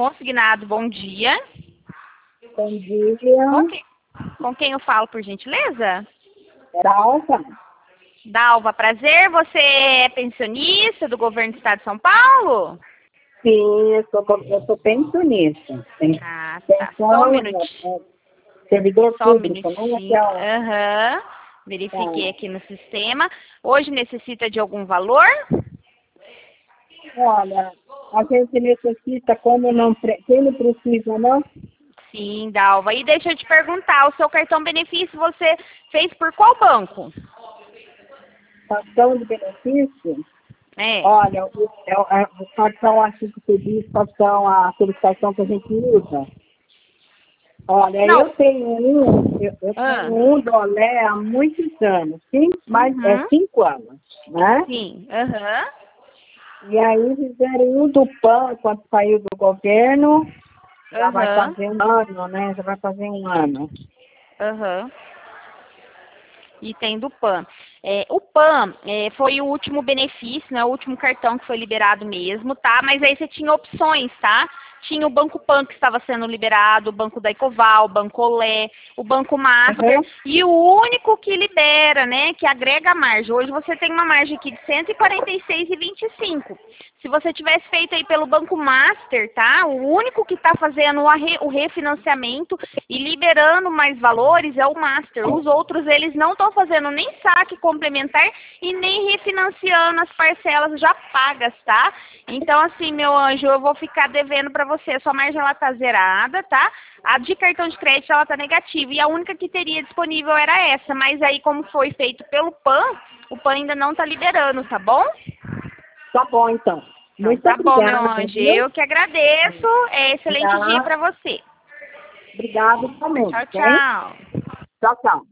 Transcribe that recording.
Consignado, bom dia. Bom dia. Com quem eu falo, por gentileza? Dalva. Dalva, prazer. Você é pensionista do governo do estado de São Paulo? Sim, eu sou pensionista. Ah, tá. Só um minutinho. Servidor Só um público, minutinho. Aham. Verifiquei aqui no sistema. Hoje necessita de algum valor? Olha, a gente necessita, quem não precisa, não? Sim, Dalva. E deixa eu te perguntar, o seu cartão benefício você fez por qual banco? Cartão de benefício? É. Olha, o cartão, acho que você diz, aquele cartão que a gente usa. Olha, Não. eu tenho um Dolé há muitos anos, sim, mas é 5 anos, né? Sim, aham. E aí fizeram um do PAN quando saiu do governo, já vai fazer um ano, né? Já vai fazer um ano. Aham. E tem do PAN. O PAN foi o último benefício, né? O último cartão que foi liberado mesmo, tá? Mas aí você tinha opções, tá? Tinha o Banco PAN que estava sendo liberado, o Banco da Ecoval, o Banco Olé, o Banco Master, e o único que libera, né? Que agrega margem. Hoje você tem uma margem aqui de 146,25. Se você tivesse feito aí pelo Banco Master, tá? O único que está fazendo o refinanciamento e liberando mais valores é o Master. Os outros, eles não estão fazendo nem saque complementar e nem refinanciando as parcelas já pagas, tá? Então, assim, meu anjo, eu vou ficar devendo para você. A sua margem, ela tá zerada, tá? A de cartão de crédito, ela tá negativa. E a única que teria disponível era essa. Mas aí, como foi feito pelo PAN, o PAN ainda não tá liberando, tá bom? Tá bom, então. Muito Tá obrigada. bom, meu anjo. Viu? Eu que agradeço. Excelente dia para você. Obrigado também. Tchau, tchau. Tchau, tchau.